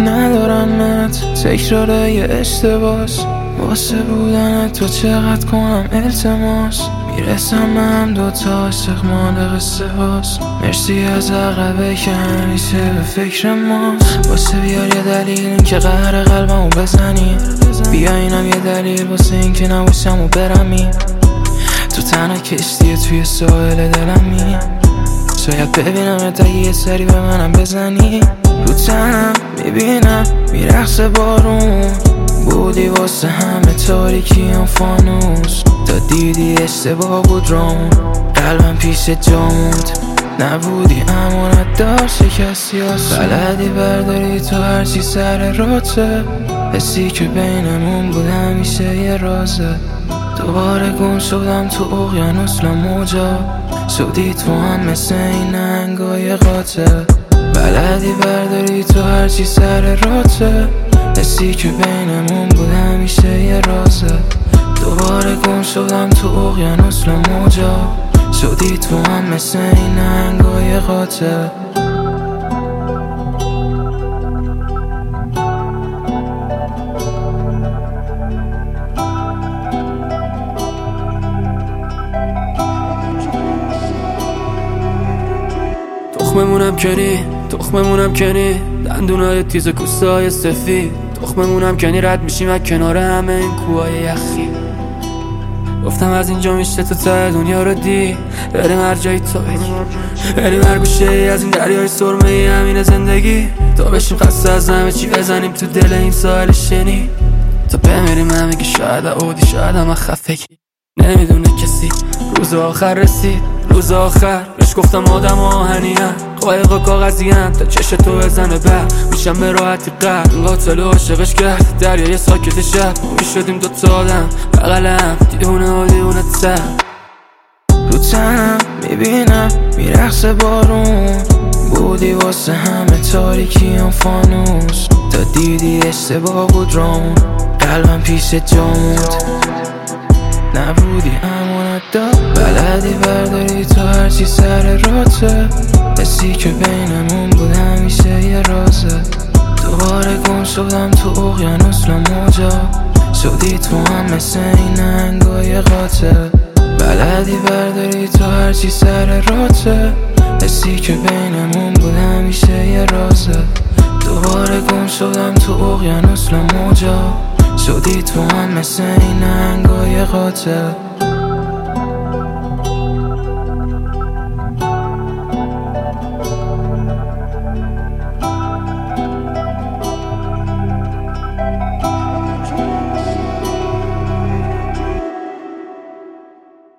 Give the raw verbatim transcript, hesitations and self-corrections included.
ندارمت، تکرار یه اشتباس. واسه بودن تو چقدر کنم التماس. میرسم من دوتا عاشق مال قصه هاست. مرسی از عقبه که همیشه به فکر ماست. واسه بیار یه دلیل این که قهر قلبمو بزنی. بیا اینم یه دلیل واسه این که نباشم و برمی. تو تنها کشتیه توی ساحل دلمی. شاید ببینم اگه یه سری به منم بزنی. رو تنم میبینم میرقصه بارون. بودی واسه همه تاریکی هم فانوس. تا دیدی اشتباه بود رامون. قلبم پیش جاموند نبودی امانت دار شکستی هست. بلدی برداری تو هرچی سر راته. حسی که بینمون بود همیشه یه رازه. دوباره گم شدم تو اقیانوس لاموجا. شدی تو هم مثل این نهنگای قاطع. بلدی برداری تو هرچی سر راته. حسی که بینمون بود همیشه یه رازه. دوباره گم شدم تو اقیانوس لاموجا. شدی تو هم مثل این نهنگای قاطع. تخممونم کنی، تخممونم کنی، دندونای تیز و کوستای سفید. تخممونم کنی رد میشیم از کنار همه این کوهای یخی. گفتم از اینجا میشه تو ته دنیا رو دی. بریم هر جایی تا بگی، بریم هر گوشه ای از این دریای سرمه ای همین زندگی. تا بشیم خسته از همه چی بزنیم تو دل این ساحل شنی. تا بمیریم همه که شاید اودی شاید هم خفگی. نمیدونه کسی روز آخر رسید. روز آخر بهش گفتم آدم آهنی‌ام، قایق و کاغذی‌ام. تا چش تو بزنه بر میشم به راحتی قرد. این قاتل عاشقش کرد دریای ساکت شب. میشدیم دوتا آدم بغلم دیونه و دیونه تر. رو تنم میبینم میرقصه بارون. بودی واسه همه تاریکی هم فانوس. تا دیدی اشتباه بود رامون. قلبم پیش جاموند نبودی امانت دار. بلدی برداری تو هرچی سر راته. حسی که بینمون بود همیشه یه رازه. دوباره گم شدم تو اقیانوس لاموجا. شدی تو هم مثل این نهنگای قاطع. بلدی برداری تو هرچی سر راته. حسی که بینمون بود همیشه یه رازه. دوباره گم شدم تو اقیانوس لاموجا. شدی تو هم مثل این نهنگای قاطع.